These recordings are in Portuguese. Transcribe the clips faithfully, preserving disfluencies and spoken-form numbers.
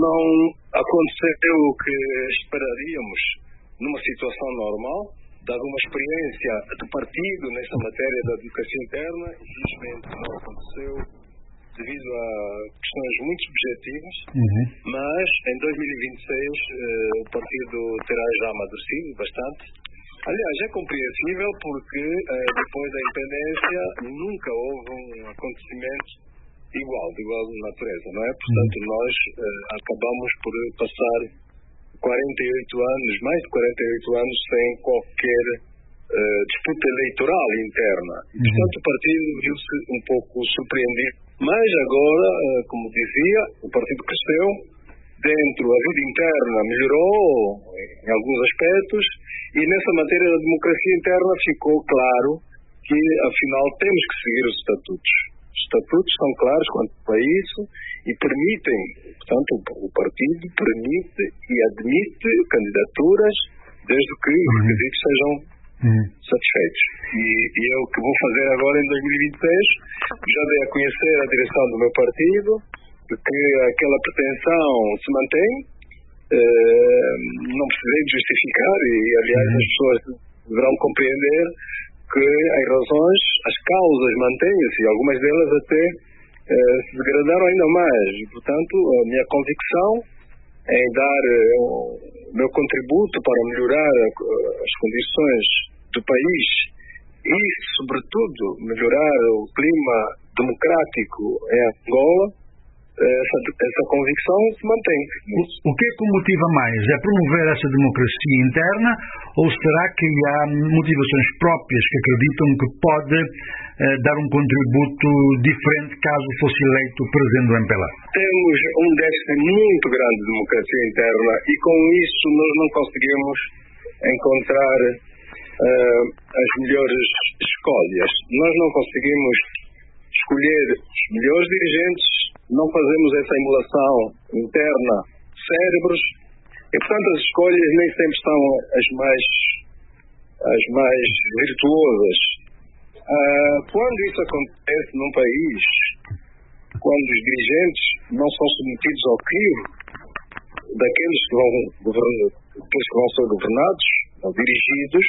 não aconteceu o que esperaríamos numa situação normal, dada uma experiência do partido nessa matéria da educação interna. Infelizmente não aconteceu devido a questões muito subjetivas, uhum. mas em dois mil e vinte e seis eh, o partido terá já amadurecido bastante. Aliás, é compreensível porque eh, depois da independência nunca houve um acontecimento igual, de igual natureza, não é? Portanto, nós eh, acabamos por passar quarenta e oito anos, mais de quarenta e oito anos, sem qualquer eh, disputa eleitoral interna. E, portanto, o partido viu-se um pouco surpreendido. Mas agora, eh, como dizia, o partido cresceu, dentro a vida interna melhorou em alguns aspectos, e nessa matéria da democracia interna ficou claro que, afinal, temos que seguir os estatutos. Os estatutos são claros quanto a isso e permitem, portanto, o partido permite e admite candidaturas desde que os requisitos sejam uhum. satisfeitos. E, e é o que vou fazer agora em dois mil e vinte e seis. Já dei a conhecer a direção do meu partido, que aquela pretensão se mantém. Uh, não precisei de justificar e, aliás, uhum. as pessoas deverão compreender que as razões, as causas mantêm-se e algumas delas até uh, se degradaram ainda mais. E, portanto, a minha convicção é em dar uh, o meu contributo para melhorar uh, as condições do país e, sobretudo, melhorar o clima democrático em Angola. Essa, essa convicção se mantém. O, o que é que o motiva mais? É promover essa democracia interna ou será que há motivações próprias que acreditam que pode eh, dar um contributo diferente caso fosse eleito o presidente do M P L A? Temos um déficit muito grande de democracia interna e com isso nós não conseguimos encontrar uh, as melhores escolhas. Nós não conseguimos escolher os melhores dirigentes, não fazemos essa emulação interna de cérebros e, portanto, as escolhas nem sempre são as mais, as mais virtuosas. Ah, quando isso acontece num país, quando os dirigentes não são submetidos ao crivo daqueles que vão, daqueles que vão ser governados ou dirigidos,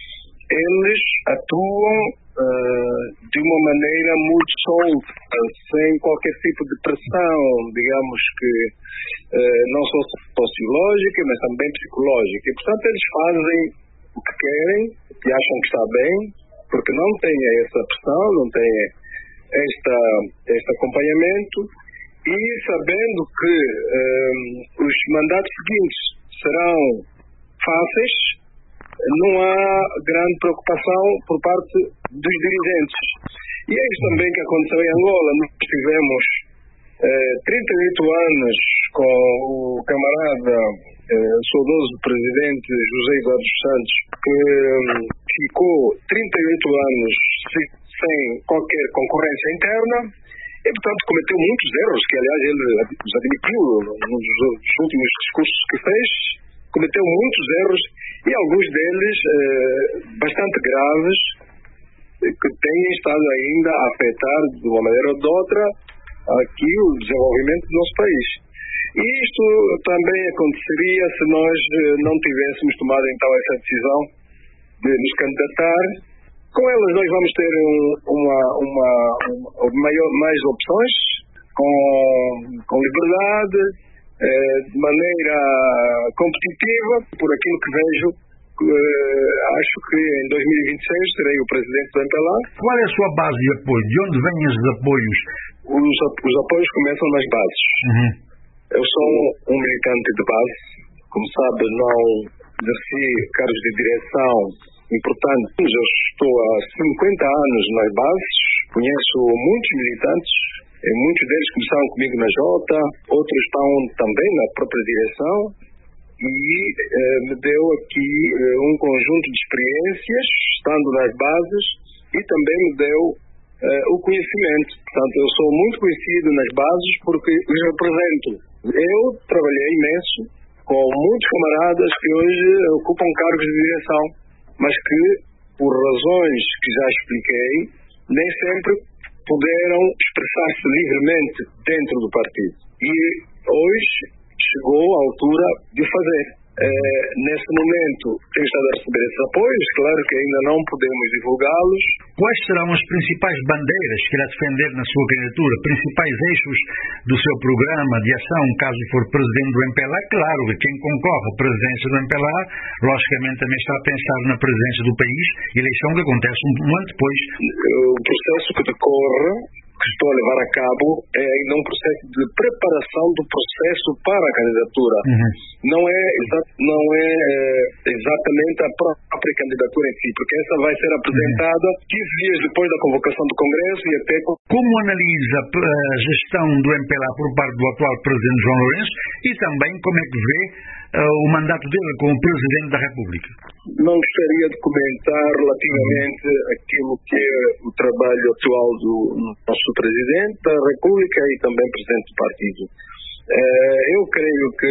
eles atuam uh, de uma maneira muito solta, sem qualquer tipo de pressão, digamos que uh, não só sociológica, mas também psicológica. E, portanto, eles fazem o que querem, o que acham que está bem, porque não têm essa pressão, não têm esta, este acompanhamento, e sabendo que um, os mandatos seguintes serão fáceis, não há grande preocupação por parte dos dirigentes. E é isso também que aconteceu em Angola. Nós tivemos eh, trinta e oito anos com o camarada eh, saudoso presidente José Eduardo dos Santos, que um, ficou trinta e oito anos sem qualquer concorrência interna e, portanto, cometeu muitos erros, que aliás ele os admitiu nos últimos discursos que fez. Cometeu muitos erros e alguns deles eh, bastante graves, que têm estado ainda a afetar de uma maneira ou de outra aqui o desenvolvimento do nosso país. E isto também aconteceria se nós eh, não tivéssemos tomado então essa decisão de nos candidatar. Com elas nós vamos ter um, uma, uma, uma maior, mais opções, com, com liberdade, de maneira competitiva. Por aquilo que vejo, acho que em dois mil e vinte e seis serei o presidente do M P L A. Qual é a sua base de apoio? De onde vêm esses apoios? Os, os apoios começam nas bases. Uhum. Eu sou um militante de base. Como sabe, não exerci cargos de direção importantes. Eu estou há cinquenta anos nas bases. Conheço muitos militantes. Muitos deles começaram comigo na Jota, outros estão também na própria direção e eh, me deu aqui eh, um conjunto de experiências, estando nas bases, e também me deu eh, o conhecimento. Portanto, eu sou muito conhecido nas bases porque os represento. Eu trabalhei imenso com muitos camaradas que hoje ocupam cargos de direção, mas que, por razões que já expliquei, nem sempre puderam expressar-se livremente dentro do partido. E hoje chegou a altura de fazer. Eh, nesse momento, tem estado a receber esses apoios, claro que ainda não podemos divulgá-los. Quais serão as principais bandeiras que irá defender na sua candidatura, principais eixos do seu programa de ação, caso for presidente do M P L A? Claro que quem concorre à presidência do M P L A, logicamente também está a pensar na presidência do país, eleição que acontece um ano depois. O processo que decorre, que estou a levar a cabo, é ainda um processo de preparação do processo para a candidatura. Uhum. Não é, não é exatamente a própria candidatura em si, porque essa vai ser apresentada uhum. quinze dias depois da convocação do Congresso e até... Como analisa a gestão do M P L A por parte do atual Presidente João Lourenço e também como é que vê uh, o mandato dele como Presidente da República? Não gostaria de comentar relativamente aquilo que é o trabalho atual do nosso Presidente da República e também Presidente do Partido. Uh, eu creio que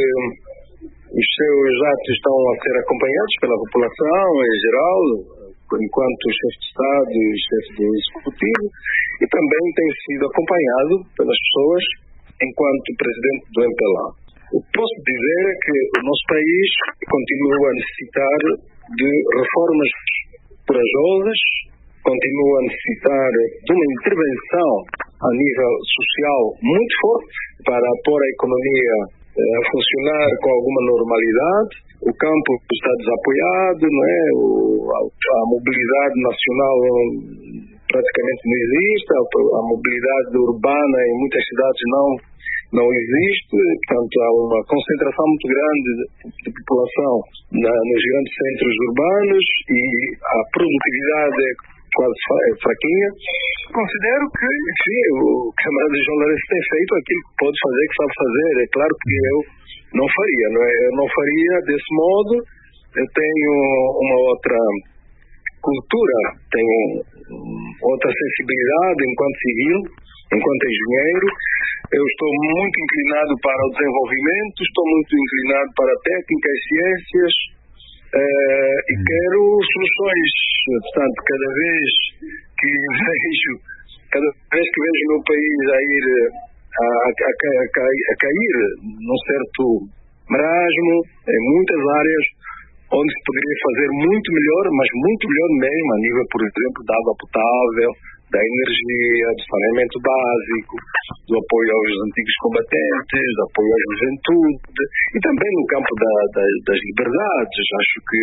os seus atos estão a ser acompanhados pela população em geral, enquanto chefe de Estado e chefe do Executivo, e também tem sido acompanhado pelas pessoas enquanto Presidente do M P L A. O que posso dizer é que o nosso país continua a necessitar de reformas corajosas, continua a necessitar de uma intervenção a nível social muito forte para pôr a economia a funcionar com alguma normalidade. O campo está desapoiado, não é? O, a, a mobilidade nacional praticamente não existe, a, a mobilidade urbana em muitas cidades não, não existe, portanto há uma concentração muito grande de, de população na, nos grandes centros urbanos e a produtividade é quase fraquinha. Considero que, enfim, o camarada João Lourenço tem feito aquilo que pode fazer, que sabe fazer. É claro que eu não faria, não é? Eu não faria desse modo. Eu tenho uma outra cultura, tenho outra sensibilidade enquanto civil, enquanto engenheiro. Eu estou muito inclinado para o desenvolvimento, estou muito inclinado para a técnica e ciências. Uh, e quero soluções, portanto, cada vez que vejo, cada vez que vejo o meu país a ir a, a, a, a cair num certo marasmo, em muitas áreas onde se poderia fazer muito melhor, mas muito melhor mesmo, a nível, por exemplo, da água potável, da energia, do saneamento básico, do apoio aos antigos combatentes, do apoio à juventude e também no campo da, da, das liberdades. Acho que,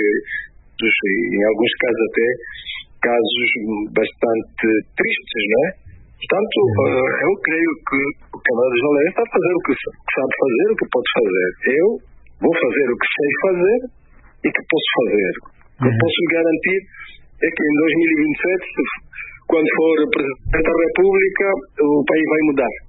em alguns casos até, casos bastante tristes, não é? Portanto, eu creio que o camarada João Lourenço está a fazer o que sabe fazer, o que pode fazer. Eu vou fazer o que sei fazer e que posso fazer. O que eu posso lhe garantir é que em dois mil e vinte e sete, quando for Presidente da República, o país vai mudar.